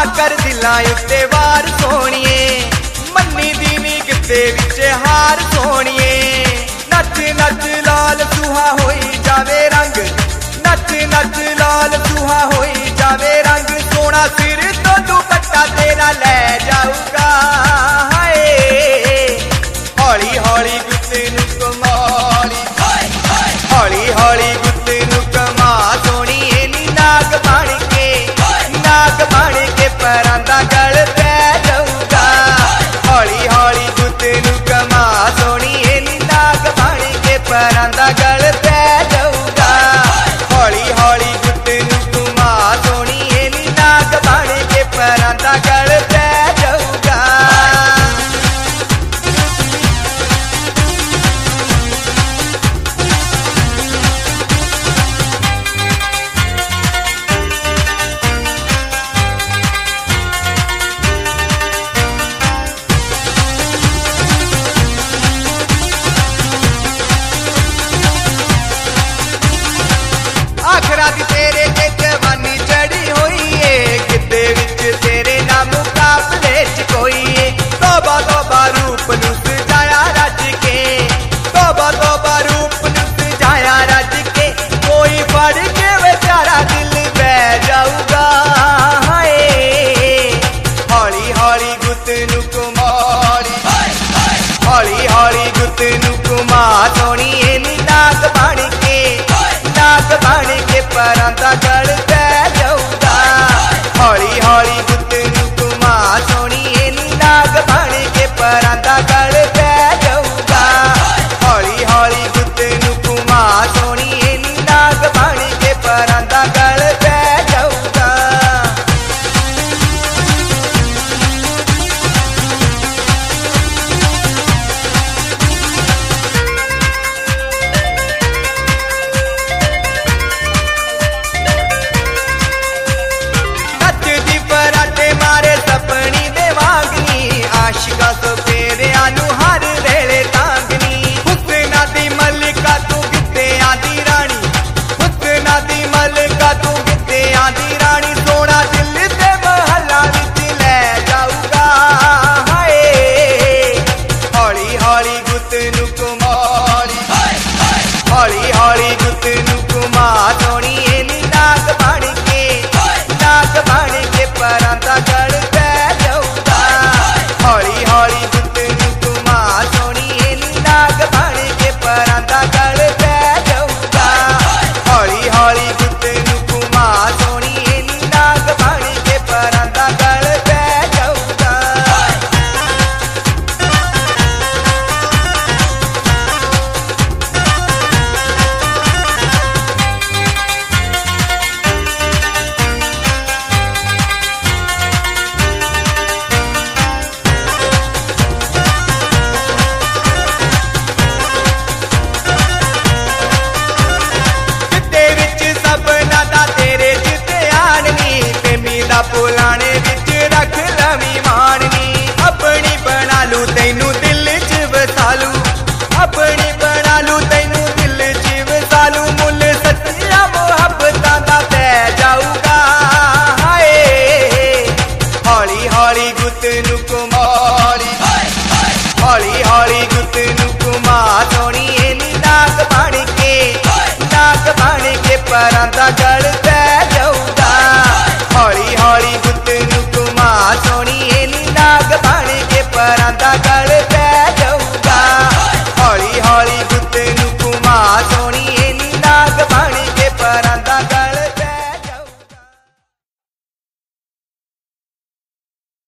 कर दिलां उत्ते वार सोहणिए मन्नी दी नी गिद्दे विच हार सोहणिए नच नच लाल सुहा होई जावे रंग नच नच लाल सुहा होई जावे रंग सोना सिर तो दुपट्टा तेरा ले जाऊगा हाय हौली हौली गुत्ते नूं कमाली हौली हौली गुत्ते नूं कमा सोहणिए नी नाग बन के पैरां दा गल पै जाऊगा हौली हौली गुत्ते नूं कमा सोहणिए नी नाग बन के पैरां दा गल पै जाऊगा हौली हौली गुत्ते नूं कमा सोहणिए नी नाग बन के पैरां दा गल पै जाऊगा आखरा दी तेरे ते जवानी चढ़ी होई है गिद्दे विच तेरे ना मुकाबले च कोई है तौबा तौबा रूप नूं सजाया रज के तौबा तौबा रूप नूं सजाया रज के कोई फड़ के बेचारा दिल बह जाऊगा हाय हौली हौली गुत्ते नूं कुमारी हौली हौली गुत्ते नूं कुमा सोहणिए नी नाग बन के पैरां दा गल पै जाऊगा हौली हौली गुत्ते नूं घुमा सोहणिए नी नाग बन के पैरां दा गल पै जाऊगा हौली हौली गुत्ते नूं घुमा सोहणिए नी नाग बन के पैरां दा गल पै जाऊगा आशिका तो तेरे आनू हर वेले तांगनी हुस्ना दी मलिका तू गिद्दे आंदी रानी हुस्ना दी मलिका तू गिद्दे आंदी रानी सोना दिल ते महला विच ले जाऊगा हाय हौली हौली गुत्ते नूं कुमारी हौली हौली गुत्ते नूं कुमा सोहणिए नी नाग बन के पैरां दा गल पै जाऊगा हौली हौली गुत्ते नूं घुमा सोहणिए नी नाग बन के पैरां दा गल पै जाऊगा हौली हौली गुत्ते नूं घुमा सोहणिए नी नाग बन के पैरां दा गल पै जाऊगा पुलाने विच रख लवी माननी अपनी बना लू तैनू दिल च वसालू अपनी बना लू तैनू दिल च वसालू मुल सच्चिया मुहब्बतां दा पै जाऊगा हाय हौली हौली गुत्ते नूं कुमारी हौली हौली गुत्ते नूं घुमा सोहणिए नी नाग बन के पैरां दा गल पै जाऊगा हौली हौली गुत्ते नूं घुमा सोहणिए नी नाग बन के पैरां दा गल